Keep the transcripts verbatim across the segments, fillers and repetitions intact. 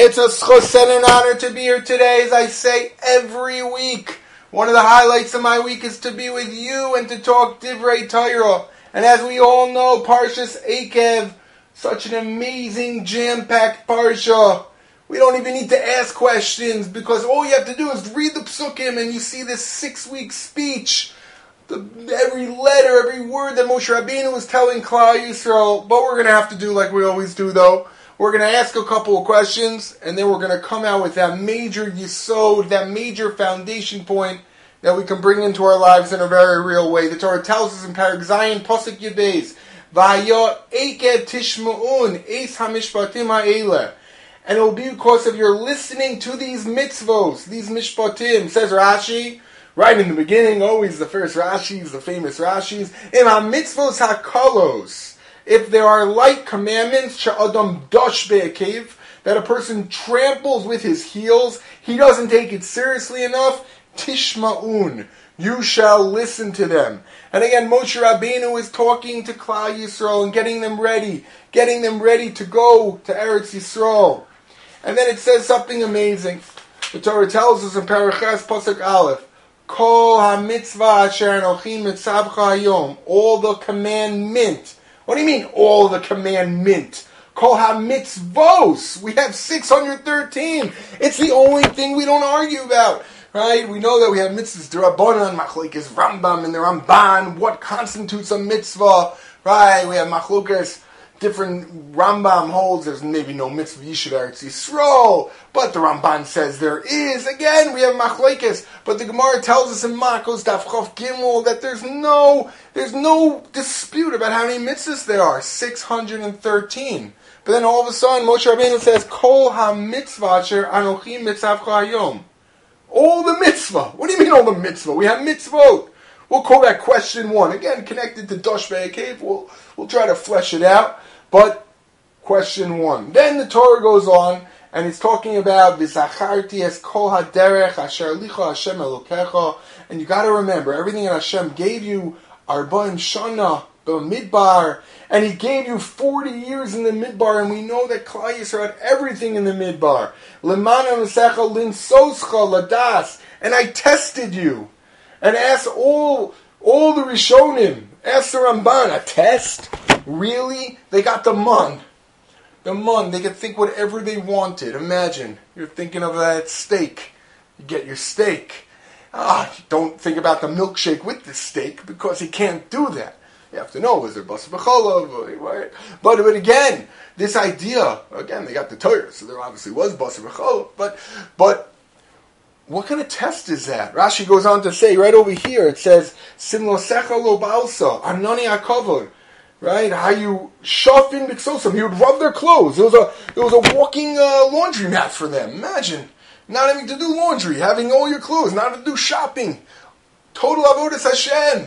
It's a schus and an honor to be here today, as I say every week. One of the highlights of my week is to be with you and to talk Divrei Torah. And as we all know, Parshas Eikev, such an amazing, jam-packed parsha. We don't even need to ask questions, because all you have to do is read the psukim and you see this six-week speech. The, every letter, every word that Moshe Rabbeinu was telling Klal Yisrael. But we're going to have to do like we always do, though. We're going to ask a couple of questions, and then we're going to come out with that major yesod, that major foundation point that we can bring into our lives in a very real way. The Torah tells us in Parag Zayin, Pasuk Yudbeis, V'haya eikev tishma'un eis hamishpatim ha'eleh. And it will be because of your listening to these mitzvos, these mishpatim. Says Rashi, right in the beginning, always the first Rashis, the famous Rashis, Im ha-mitzvos ha-kalos. If there are light commandments, she'adam dosh be'akev, that a person tramples with his heels, he doesn't take it seriously enough, tishma'un, you shall listen to them. And again, Moshe Rabbeinu is talking to Klal Yisrael and getting them ready, getting them ready to go to Eretz Yisrael. And then it says something amazing. The Torah tells us in Paraches Pasuk Aleph, Kol ha-mitzvah asher anochi mitzavcha hayom, all the commandment. What do you mean, all the commandment? Kol ha-mitzvos. We have six hundred thirteen. It's the only thing we don't argue about. Right? We know that we have mitzvahs, D'Rabbanan, Machlokes Rambam, and the Ramban. What constitutes a mitzvah? Right? We have Machlokes. Different Rambam holds there's maybe no mitzvah Yishuv Eretz Yisrael, but the Ramban says there is. Again, we have Machlokes, but the Gemara tells us in Makos Daf Chof Gimel that there's no there's no dispute about how many mitzvahs there are, six hundred thirteen. But then all of a sudden, Moshe Rabbeinu says, Kol ha-mitzvah asher anochi mitzavcha hayom. All the mitzvah. What do you mean all the mitzvah? We have mitzvot. We'll call that question one. Again, connected to Dosh Be'akev. We'll, we'll try to flesh it out. But question one. Then the Torah goes on, and it's talking about V'zacharti es kol haderech asher licha Hashem elokecha. And you got to remember, everything that Hashem gave you, arba'im shana b'midbar, and He gave you forty years in the midbar, and we know that Klal Yisrael had everything in the midbar. L'mana mesecha linsoscha ladas, and I tested you, and asked all all the Rishonim, asked the Ramban, a test. Really? They got the mun. The mun. They could think whatever they wanted. Imagine. You're thinking of that steak. You get your steak. Ah, don't think about the milkshake with the steak, because you can't do that. You have to know, is there basar b'chalav? Right? But, but again, this idea, again, they got the Torah, so there obviously was basar b'chalav. But, but, what kind of test is that? Rashi goes on to say, right over here, it says, Simlosecha lo ba'alsa, anani akavod. Right? How you shafin b'ksosam. He would rub their clothes. It was a it was a walking uh, laundry mat for them. Imagine not having to do laundry, having all your clothes, not having to do shopping. Total avodas Hashem.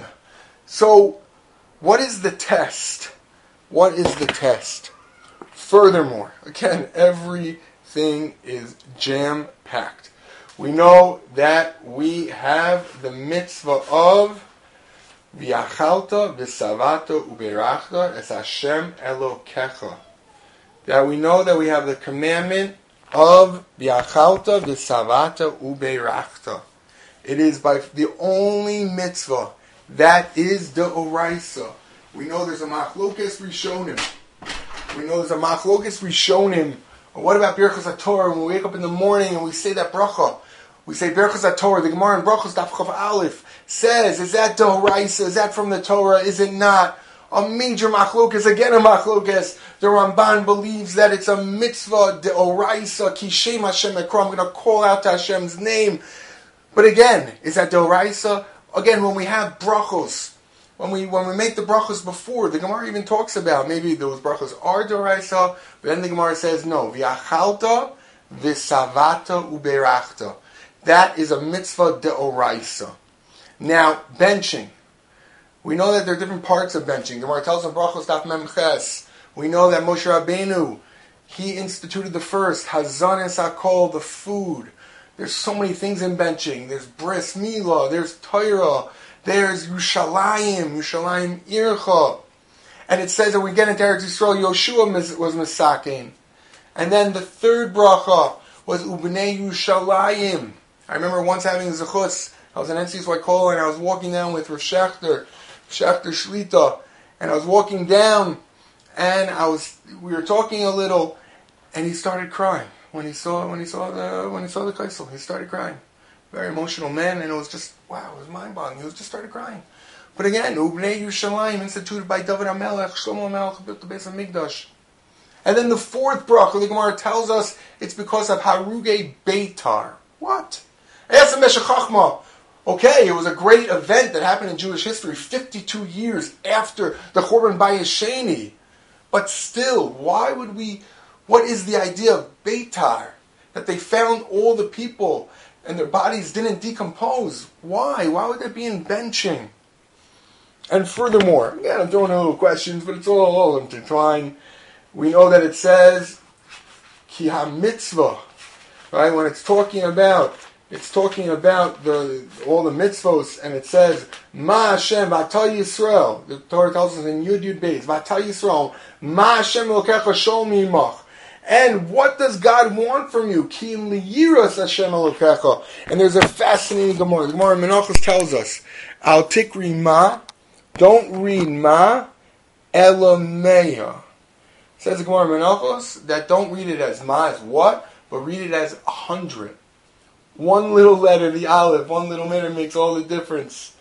So, what is the test? What is the test? Furthermore, again, everything is jam-packed. We know that we have the mitzvah of V'yachalta v'savata uberachta es Hashem Elokecha. That we know that we have the commandment of V'yachalta v'savata uberachta. It is by the only mitzvah that is the oraisa. We know there's a machlokes rishonim. We know there's a machlokes rishonim. What about Birchas HaTorah? When we wake up in the morning and we say that bracha, we say Birchas HaTorah. The Gemara in Brachos Daf Chav Aleph says, is that D'Oraisa? Is that from the Torah? Is it not? A major machlokes, again a machlokes. The Ramban believes that it's a mitzvah D'Oraisa, Ki Shem Hashem Ekra. I'm going to call out to Hashem's name. But again, is that D'Oraisa? Again, when we have brachos, when we when we make the brachos before, the Gemara even talks about maybe those brachos are D'Oraisa, but then the Gemara says no. V'yachalta v'savata uberachta. That is a mitzvah D'Oraisa. Now, benching. We know that there are different parts of benching. The Gemara tells us in Brachos Daf Mem Ches. We know that Moshe Rabbeinu, he instituted the first, Hazan es Hakol, the food. There's so many things in benching. There's Bris Milah, there's Torah, there's Yushalayim, Yushalayim Ircha. And it says that we get into Eretz Yisrael, Yoshua was Misakin. And then the third bracha was Ubnei Yushalayim. I remember once having zechus. I was in N C S Y Kol and I was walking down with Rav Shechter, Shechter Shlita, and I was walking down and I was we were talking a little, and he started crying when he saw when he saw the when he saw the kaisel. He started crying. Very emotional man, and it was just wow, it was mind-boggling. He was just started crying. But again, Ubnei Yushalayim, instituted by David HaMelech, Shlomo HaMelech built the Beis HaMikdash. And then the fourth bracha, the Gemara tells us it's because of Haruge Beitar. What? Esa Meshech Chachma. Okay, it was a great event that happened in Jewish history fifty-two years after the Churban Bayis Sheni. But still, why would we, what is the idea of Beitar? That they found all the people and their bodies didn't decompose. Why? Why would that be in benching? And furthermore, again, I'm throwing in little questions, but it's all, all intertwined. We know that it says, Ki ha-mitzvah, right? When it's talking about, it's talking about the all the mitzvos, and it says, Ma Hashem v'ata Yisrael. The Torah tells us in Yud Yud Beis, v'ata Yisrael, Ma Hashem elokecha shol mi'imach. And what does God want from you? Ki im liyiras Hashem elokecha. And there's a fascinating Gemara. The Gemara in Menachos tells us, Al tikri ma, don't read ma, ela meya. Says the Gemara in Menachos that don't read it as ma, as what, but read it as a hundred. One little letter, the aleph, one little letter makes all the difference.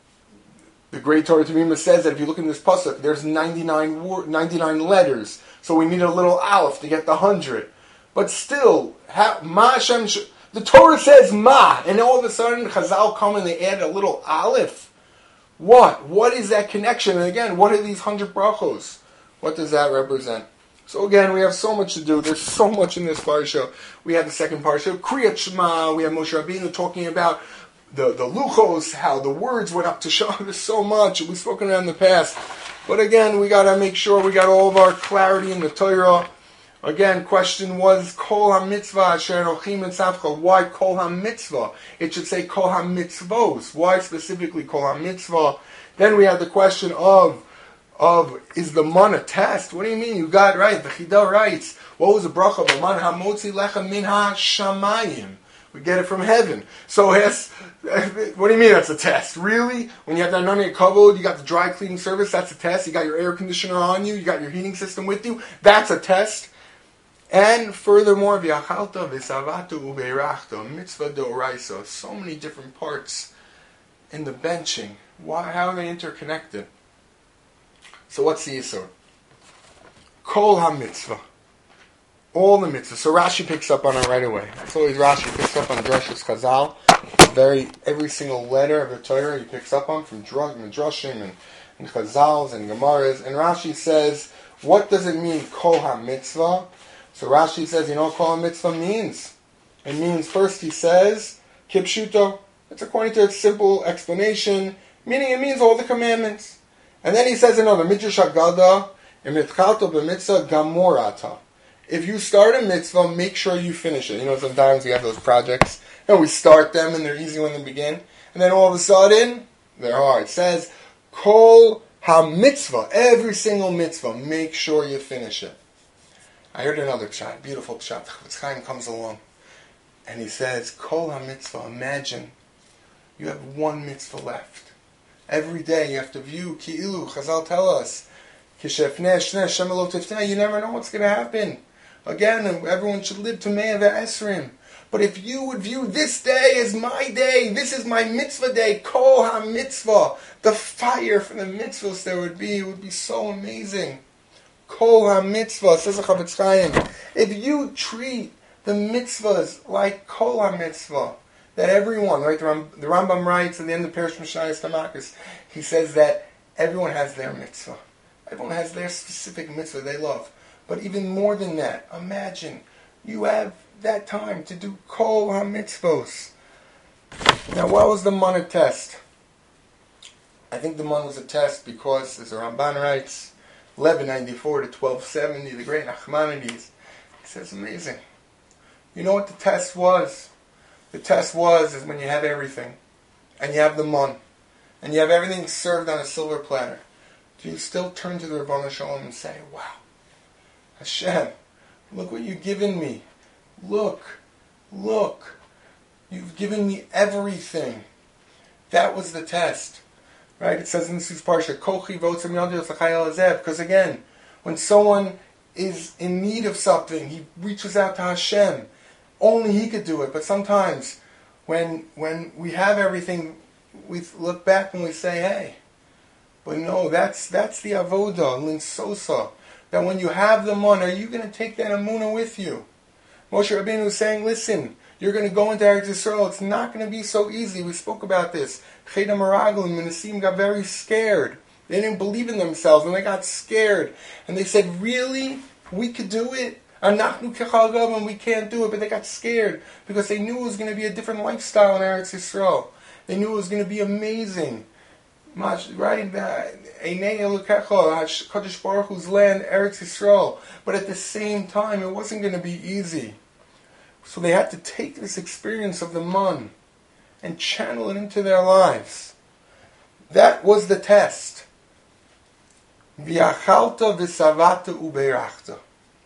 The great Torah Temimah says that if you look in this pasuk, there's ninety-nine, ninety-nine letters, so we need a little aleph to get the hundred. But still, ma Hashem, the Torah says ma, and all of a sudden Chazal come and they add a little aleph. What? What is that connection? And again, what are these hundred brachos? What does that represent? So again, we have so much to do. There's so much in this parsha. We have the second parsha, Kriyat Shema. We have Moshe Rabbeinu talking about the, the luchos, how the words went up to show. There's so much. We've spoken about in the past. But again, we got to make sure we got all of our clarity in the Torah. Again, question was, Kol HaMitzvah Asher Elohim Etzavcha. Why Kol HaMitzvah? It should say Kol HaMitzvos. Why specifically Kol HaMitzvah? Then we have the question of Of is the man a test? What do you mean? You got it right. The Chida writes, what was the bracha? The man hamotzi lechem min ha-shamayim. We get it from heaven. So yes, what do you mean that's a test? Really? When you have that nani kavod, you got the dry cleaning service, that's a test. You got your air conditioner on you, you got your heating system with you, that's a test. And furthermore, v'yachalta v'savatu u'beirachta, mitzvah d'oraisa. So many different parts in the benching. Why? How are they interconnected? So what's the Yisur? Kol ha-mitzvah. All the mitzvahs. So Rashi picks up on it right away. That's always Rashi picks up on Drashos Chazal. Very, every single letter of the Torah he picks up on from Midrashim and, and Chazals and Gemaras. And Rashi says, what does it mean, Kol ha-mitzvah? So Rashi says, you know what Kol ha-mitzvah means? It means, first he says, Kipshuto. It's according to its simple explanation, meaning it means all the commandments. And then he says another, Midrash Haggadah, Emitchalto b'mitzvah gamorata. If you start a mitzvah, make sure you finish it. You know, sometimes we have those projects, and we start them, and they're easy when they begin. And then all of a sudden, they're hard. It says, Kol ha-mitzvah, every single mitzvah, make sure you finish it. I heard another pshat, beautiful pshat. Chofetz Chaim comes along, and he says, Kol ha-mitzvah, imagine you have one mitzvah left. Every day you have to view, Ki'ilu, Chazal tell us, Kishefneh, Shneh, Shemelot Tifneh, you never know what's going to happen. Again, everyone should live to Me'ah ve'esrim. But if you would view this day as my day, this is my mitzvah day, Kol ha-mitzvah, the fire for the mitzvahs there would be, it would be so amazing. Kol ha-mitzvah, says the Chofetz Chaim, if you treat the mitzvahs like Kol ha-mitzvah, that everyone, right, the, Ram, the Rambam writes at the end of Perish Mishayas Tamakis, he says that everyone has their mitzvah. Everyone has their specific mitzvah they love. But even more than that, imagine you have that time to do Kol ha-mitzvos. Now, what was the man a test? I think the man was a test because, as the Ramban writes, eleven ninety-four to twelve seventy, the great Nachmanides, he says, amazing. You know what the test was? The test was is when you have everything, and you have the mun, and you have everything served on a silver platter. Do you still turn to the Rebbeinu Shalom and say, wow, Hashem, Look what you've given me. Look, look. You've given me everything. That was the test. Right? It says in this parsha, Kochi votzim yadiyos l'chayel hazeh. Because again, when someone is in need of something, he reaches out to Hashem. Only He could do it. But sometimes, when when we have everything, we look back and we say, hey, but no, that's that's the avoda, linsosa. That when you have the money, are you going to take that emunah with you? Moshe Rabbeinu is saying, listen, you're going to go into Eretz Yisrael. It's not going to be so easy. We spoke about this. Cheda Meraglim and Menassim got very scared. They didn't believe in themselves, and they got scared. And they said, really? We could do it? Anachnu kechal gavam, we can't do it. But they got scared because they knew it was going to be a different lifestyle in Eretz Yisrael. They knew it was going to be amazing. Right? Kadosh Baruch Hu's land, Eretz Yisrael. But at the same time, it wasn't going to be easy. So they had to take this experience of the man and channel it into their lives. That was the test. V'achalta v'savata ubeirachta.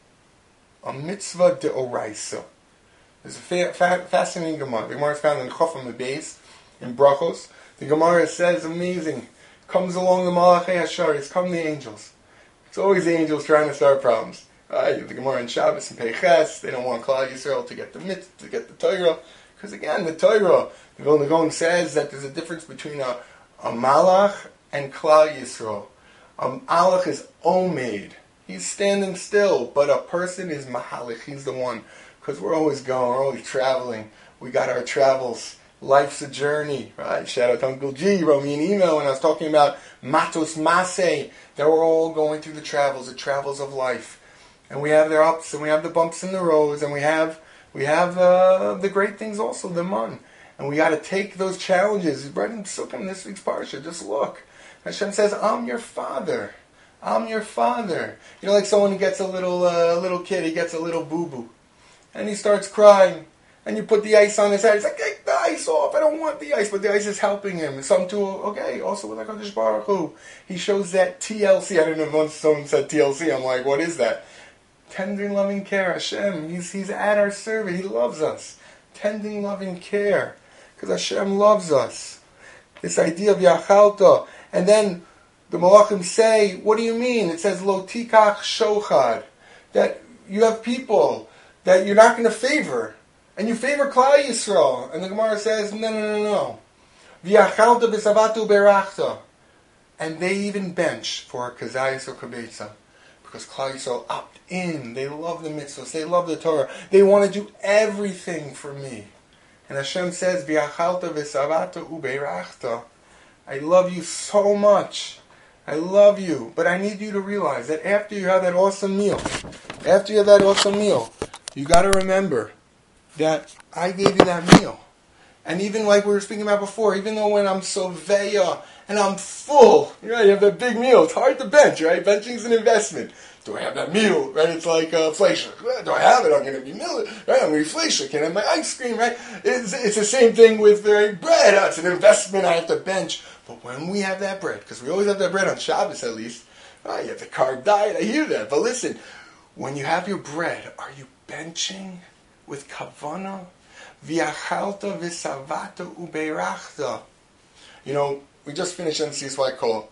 A mitzvah deoraisa. There's a fa- fa- fascinating Gemara. The Gemara is found in Chofam Beis, in Brachos. The Gemara says, amazing, comes along the Malachei Hasharis, come the angels. It's always the angels trying to start problems. Right? The Gemara in Shabbos and Peiches, they don't want Klal Yisrael to get the mitzvah, to get the Torah. Because again, the Torah, the Vilna Gaon says that there's a difference between a, a Malach and Klal Yisrael. A Malach is Omeid. He's standing still, but a person is Mahalich. He's the one. Because we're always going, we're always traveling. We got our travels. Life's a journey, right? Shout out to Uncle G. He wrote me an email when I was talking about Matos Maseh, that we're all going through the travels, the travels of life. And we have their ups and we have the bumps in the roads, and we have we have uh, the great things also, the man. And we got to take those challenges. Right in Sukkah in this week's parsha, just look. Hashem says, I'm your father. I'm your father. You know, like someone who gets a little uh, little kid, he gets a little boo-boo. And he starts crying. And you put the ice on his head. He's like, take the ice off. I don't want the ice. But the ice is helping him. And some too, okay, also with HaKadosh Baruch Hu. He shows that T L C. I don't know if once someone said T L C. I'm like, what is that? Tending, loving care. Hashem. He's, he's at our service. He loves us. Tending, loving care. Because Hashem loves us. This idea of Yachalta. And then the Malachim say, what do you mean? It says, Lo tikach shochad. That you have people that you're not going to favor. And you favor Klal Yisrael. And the Gemara says, no, no, no, no. V'yachalta b'savatu berachta. And they even bench for Kazayas or Kabetza. Because Klal Yisrael opt in. They love the mitzvahs. They love the Torah. They want to do everything for me. And Hashem says, V'yachalta b'savatu uberachta. I love you so much. I love you. But I need you to realize that after you have that awesome meal, after you have that awesome meal, you got to remember that I gave you that meal. And even like we were speaking about before, even though when I'm so veya and I'm full, you know, you have that big meal, it's hard to bench, right? Benching is an investment. Do I have that meal, right? It's like uh, Fleischer. Do I have it? I'm going to be millet, right? I'm going to be Fleischer. Can I have my ice cream, right? It's, it's the same thing with uh, bread. Uh, it's an investment I have to bench. But when we have that bread, because we always have that bread on Shabbos at least, right? You have the carb diet, I hear that. But listen, when you have your bread, are you benching with kavana? V'yachalta v'savata ubeirachta. You know, we just finished N C S Y call,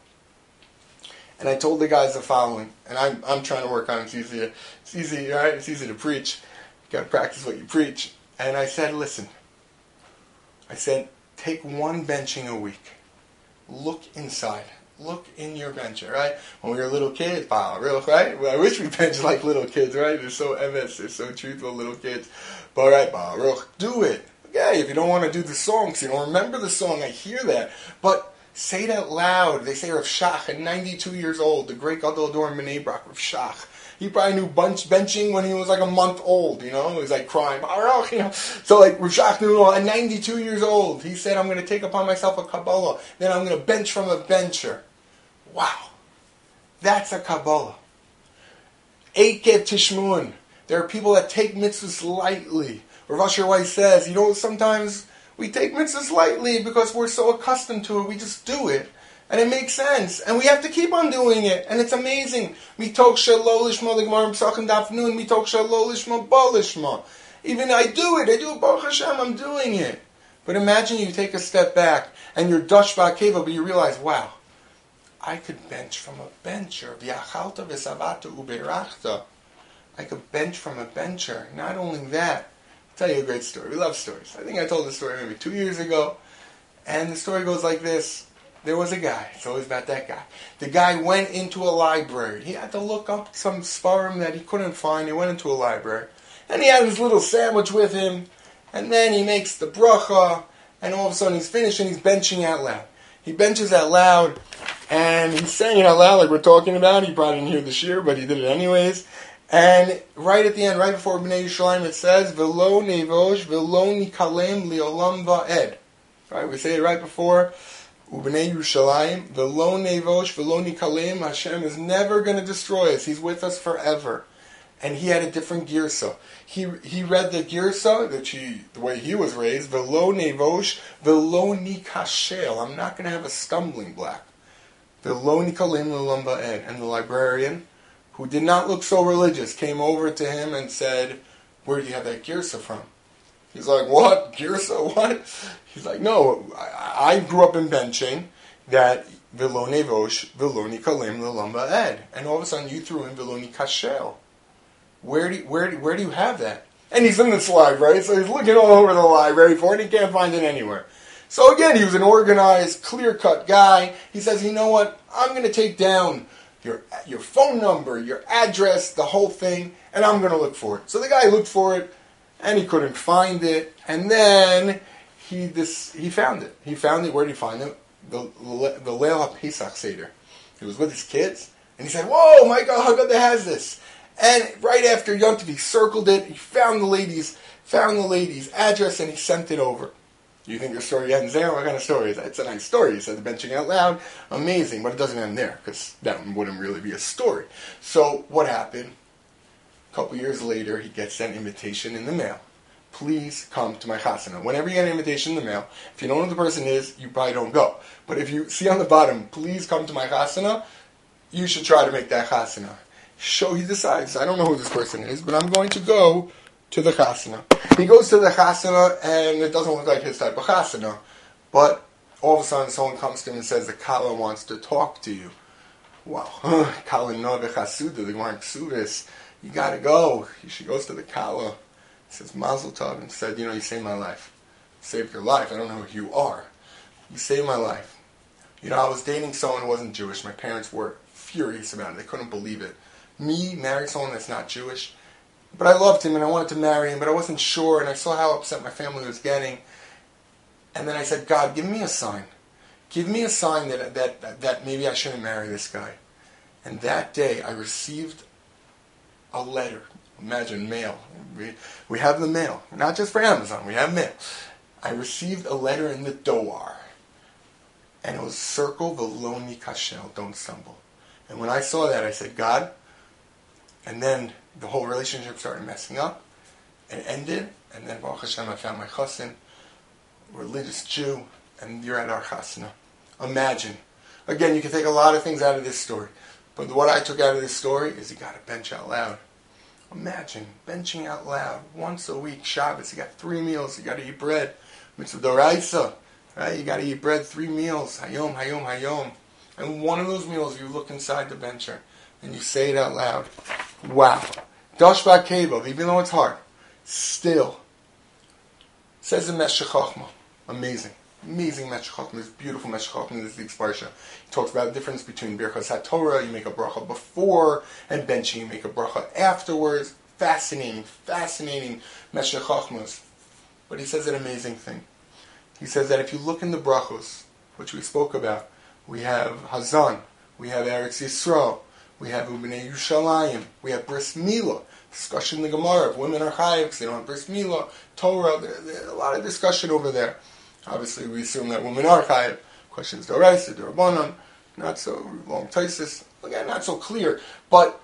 and I told the guys the following, and I'm I'm trying to work on it. It's easy, it's easy, right? It's easy to preach. You got to practice what you preach. And I said, listen. I said, take one benching a week. Look inside. Look in your bencher, right? When we were little kids, wow, real, right? Well, I wish we benched like little kids, right? They're so M S, they're so truthful, little kids. But all right, Baruch, do it. Okay, if you don't want to do the songs, you don't remember the song, I hear that. But say it out loud. They say Rav Shach, at ninety-two years old, the great Gadol Ador in Bnei Brak, Rav Shach. He probably knew bunch benching when he was like a month old, you know? He was like crying, Baruch, you know? So like Rav Shach knew at ninety-two years old, he said, I'm going to take upon myself a Kabbalah, then I'm going to bench from a bencher. Wow. That's a Kabbalah. Eikev Tishmun. There are people that take mitzvahs lightly. Rav Asher Weiss says, you know, sometimes we take mitzvahs lightly because we're so accustomed to it, we just do it. And it makes sense. And we have to keep on doing it. And it's amazing. Mitok shelo lishma, the Gemara in Pesachim Daf Nun, mitok shelo lishma, ba lishma. Even I do it. I do it, Baruch Hashem, I'm doing it. But imagine you take a step back and you're dash ba'akeva, but you realize, wow, I could bench from a bencher. V'yachalta v'savata u'beirachta. I could bench from a bencher. Not only that, I'll tell you a great story. We love stories. I think I told this story maybe two years ago. And the story goes like this. There was a guy. It's always about that guy. The guy went into a library. He had to look up some sfarim that he couldn't find. He went into a library. And he had his little sandwich with him. And then he makes the bracha. And all of a sudden he's finished and he's benching out loud. He benches out loud. And he's saying it out loud like we're talking about. He probably didn't hear the shir, but he did it anyways. And right at the end, right before B'nai Yerushalayim, it says, V'lo nevosh, v'lo nikalem li'olam va'ed. Right, we say it right before. U'b'nei Yerushalayim, v'lo nevosh, v'lo nikalem. Hashem is never going to destroy us. He's with us forever. And he had a different girsa. He he read the girsa, that he, the way he was raised, v'lo nevosh, v'lo nikashel. I'm not going to have a stumbling block. V'lo nikalem li'olam va'ed. And the librarian, who did not look so religious, came over to him and said, where do you have that girsa from? He's like, what? Girsa? What? He's like, no, I, I grew up in benching that v'lo nevosh, v'lo nikalem li'olam va'ed. And all of a sudden you threw in v'lo nikashel. Where do you, where do, where do you have that? And he's in this library, so he's looking all over the library for it, and he can't find it anywhere. So again, he was an organized, clear-cut guy. He says, you know what? I'm going to take down your your phone number, your address, the whole thing, and I'm going to look for it. So the guy looked for it, and he couldn't find it, and then he this he found it. He found it. Where did he find it? The the Leil HaPesach Seder. He was with his kids, and he said, whoa, my God, how good that has this. And right after Yom Tov, he circled it, he found the lady's, found the lady's address, and he sent it over. You think the story ends there? What kind of story is that? It's a nice story. He said the benching out loud. Amazing. But it doesn't end there, because that wouldn't really be a story. So what happened? A couple years later, he gets that invitation in the mail. Please come to my chasana. Whenever you get an invitation in the mail, if you don't know who the person is, you probably don't go. But if you see on the bottom, please come to my chasana, you should try to make that chasana. So he decides, I don't know who this person is, but I'm going to go to the chasana. He goes to the chasana, and it doesn't look like his type of chasana. But all of a sudden, someone comes to him and says, the kala wants to talk to you. Wow. Kala no v'chasuda, the Gemara in Ksubis. You got to go. She goes to the kala. He says, Mazel Tov, and said, you know, you saved my life. You saved your life. I don't know who you are. You saved my life. You know, I was dating someone who wasn't Jewish. My parents were furious about it. They couldn't believe it. Me, marry someone that's not Jewish. But I loved him and I wanted to marry him, but I wasn't sure, and I saw how upset my family was getting. And then I said, God, give me a sign. Give me a sign that that that maybe I shouldn't marry this guy. And that day I received a letter. Imagine mail. We, we have the mail. Not just for Amazon, we have mail. I received a letter in the Doar. And it was circle v'lo nikashel, don't stumble. And when I saw that, I said, God. And then the whole relationship started messing up. It ended. And then, Baruch Hashem, I found my chassan, religious Jew, and you're at our chasana. Imagine. Again, you can take a lot of things out of this story. But what I took out of this story is you got to bench out loud. Imagine benching out loud once a week, Shabbos. You got three meals. You got to eat bread. Mitzvah d'oraisa. Right? You got to eat bread three meals. Hayom, hayom, hayom. And one of those meals, you look inside the bencher and you say it out loud. Wow. Dash ba'akeva, even though it's hard, still. Says the Meshech Chochmah. Amazing. Amazing Meshech Chochmah. This beautiful Meshech Chochmah. This is the Parsha. He talks about the difference between Birchas HaTorah, you make a bracha before, and benching, you make a bracha afterwards. Fascinating, fascinating Meshech Chochmah. But he says an amazing thing. He says that if you look in the brachos, which we spoke about, we have Hazan, we have Eretz Yisrael, we have Ubnei Yerushalayim, we have Bris Milah, discussion in the Gemara, if women are chayiv because they don't have Bris Milah, Torah, there, there's a lot of discussion over there. Obviously, we assume that women are chayiv. Questions d'oraisa, d'rabbanan, not so long taisis, again, not so clear. But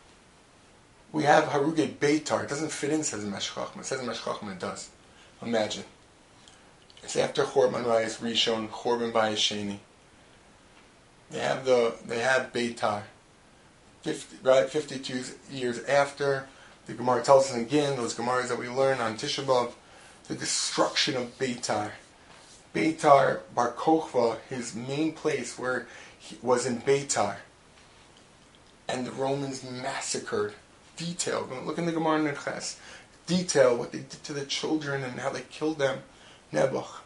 we have Harugei Beitar. It doesn't fit in, says Meshech Chochmah. It says Meshech Chochmah, it does. Imagine. It's after Chorban Bayis Rishon, Chorban Bayis Sheni. They have the they have Beitar. fifty, right, fifty-two years after, the Gemara tells us again, those Gemaras that we learn on Tisha B'Av, the destruction of Beitar. Beitar, Bar Kokhba, his main place where he was in Beitar. And the Romans massacred, detailed, look in the Gemara in Neches, detail what they did to the children and how they killed them, Nebuch.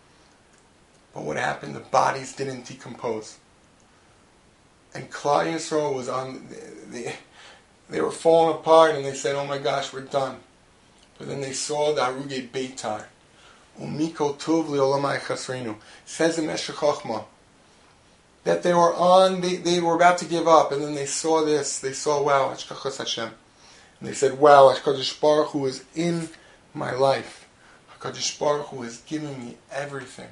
But what happened? The bodies didn't decompose. And Klal Yisrael was on, they, they were falling apart and they said, oh my gosh, we're done. But then they saw the Harugei Beitar. Umiko Tuv Li'olamai Chasreinu. Says in Meshech Chochmah that they were on, they, they were about to give up, and then they saw this, they saw, wow, Hashkachas Hashem. And they said, wow, HaKadosh Baruch Hu is in my life. HaKadosh Baruch Hu is giving me everything.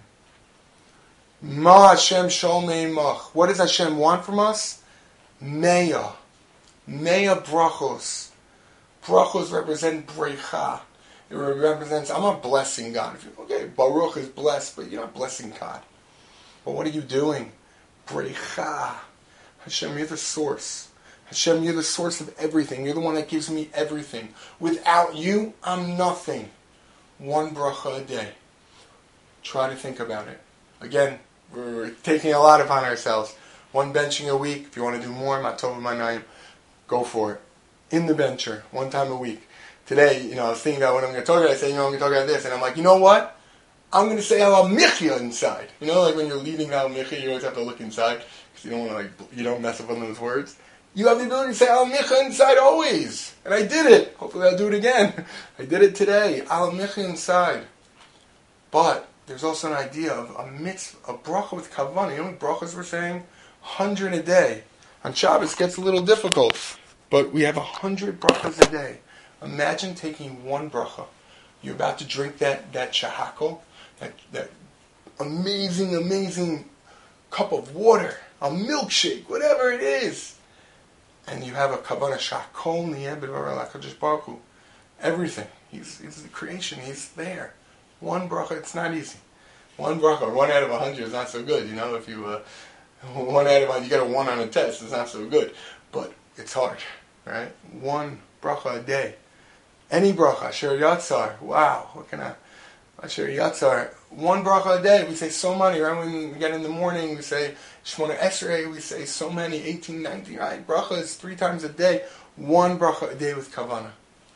Ma Hashem Sholmei Mach. What does Hashem want from us? Meya. Meya brachos. Brachos represent brecha. It represents, I'm not blessing God. Okay, Baruch is blessed, but you're not blessing God. But what are you doing? Brecha. Hashem, you're the source. Hashem, you're the source of everything. You're the one that gives me everything. Without you, I'm nothing. One bracha a day. Try to think about it. Again, we're taking a lot upon ourselves. One benching a week. If you want to do more, Matov Manayim, go for it. In the bencher, one time a week. Today, you know, I was thinking about what I'm going to talk about. I said, you know, I'm going to talk about this. And I'm like, you know what? I'm going to say Al Michya inside. You know, like when you're leading Al Michya, you always have to look inside. Because you don't want to, like, you don't mess up on those words. You have the ability to say Al Michya inside always. And I did it. Hopefully I'll do it again. I did it today. Al Michya inside. But there's also an idea of a mitzvah, a bracha with kavanah. You know what brachas we're saying? one hundred a day. On Shabbos it gets a little difficult. But we have one hundred brachas a day. Imagine taking one bracha. You're about to drink that, that shahakol, that, that amazing, amazing cup of water, a milkshake, whatever it is. And you have a kavanah shakol niyeh b'dvar HaKadosh Baruch Hu. Everything. He's, he's the creation. He's there. One bracha, it's not easy. One bracha, one out of a hundred is not so good. You know, if you, uh, one out of a, you get a one on a test, it's not so good. But it's hard, right? One bracha a day. Any bracha, Asher Yatzar. Wow, what can I, Asher Yatzar. One bracha a day. We say so many, right? When we get in the morning, we say Shmona Esrei, we say so many, eighteen, nineteen, right? Bracha is three times a day. One bracha a day with kavanah.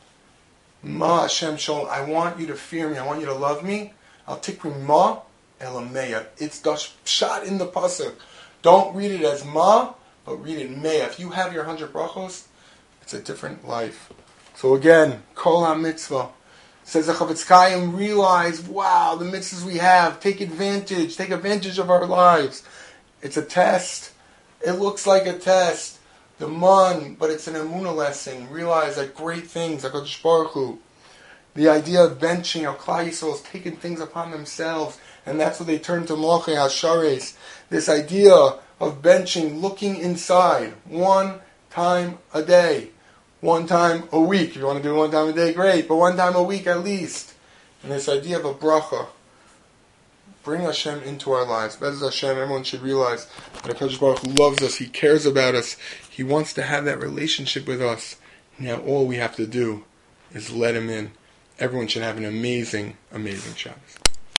Ma Hashem Shalom, I want you to fear me, I want you to love me. Al tikri ma elameya. It's the shot in the pasuk. Don't read it as ma, but read it meya. If you have your hundred brachos, it's a different life. So again, kol ha-mitzvah. Says the Chavetz Chaim, realize, wow, the mitzvahs we have. Take advantage. Take advantage of our lives. It's a test. It looks like a test. The man, but it's an emunah lesson. Realize that great things, like HaKadosh Baruch Hu. The idea of benching, how Klal Yisrael is taking things upon themselves, and that's what they turn to Malchei HaShares. This idea of benching, looking inside, one time a day. One time a week. If you want to do it one time a day, great. But one time a week at least. And this idea of a bracha. Bring Hashem into our lives. Bez Hashem, everyone should realize that HaKadosh Baruch Hu loves us. He cares about us. He wants to have that relationship with us. Now all we have to do is let Him in. Everyone should have an amazing, amazing Shabbos.